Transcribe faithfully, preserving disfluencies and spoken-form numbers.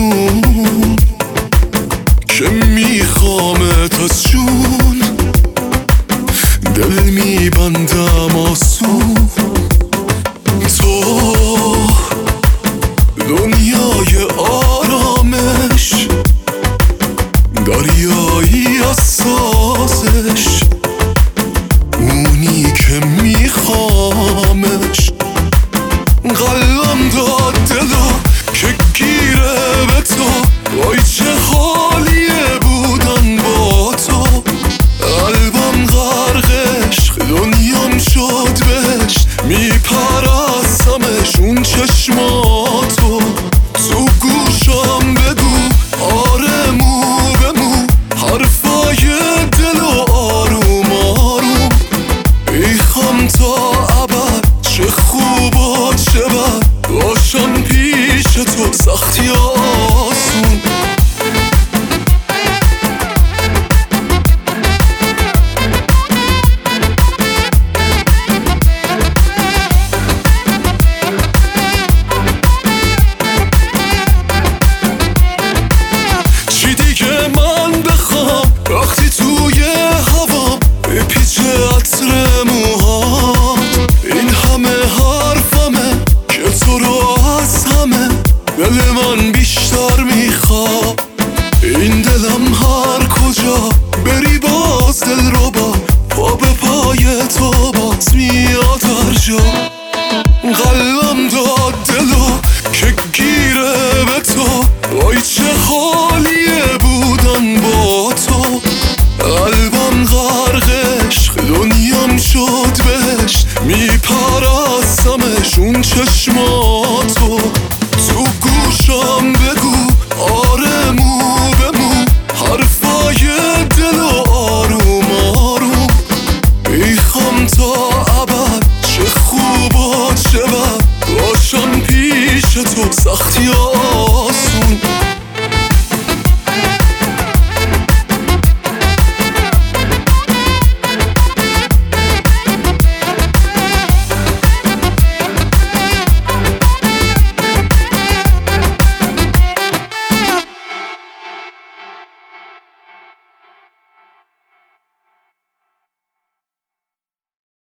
آروم که میخوامت از جون، دل میبندم آسون. تو دنیای آرامش، دریایی از سازش، اونی که میخوامش. قلبم داد دلا که گیره به تو، وای چه حالیه بودن با تو. قلبم غرق عشق، دنیام شد بهش، میپرستمش اون چشماتو. تو گوشم بگو آره مو به مو، حرفای دل و آروم آروم. میخوام تا ابد چه خوب و چه بد، باشم پیش تو سختی آسون. چی دیگه من بخوام وقتی توی هوام بپیچه عطر موهات. این همه حرفمه که تو رو از همه دل من بیشتر میخوام. این دلم هر کجا بری باز دل رو با پا به پای تو باز میاد هر جا. قلبم داد دلو که گیره به تو، وای چه حالیه بودن با تو. قلبم غرق عشق، دنیام شد بهش، میپرستمش اون چشماتو. تو گوشم بگو آره مو به مو، حرفای دل و آروم آروم. میخوام تا ابد چه خوب و چه بد، باشم پیش تو سختی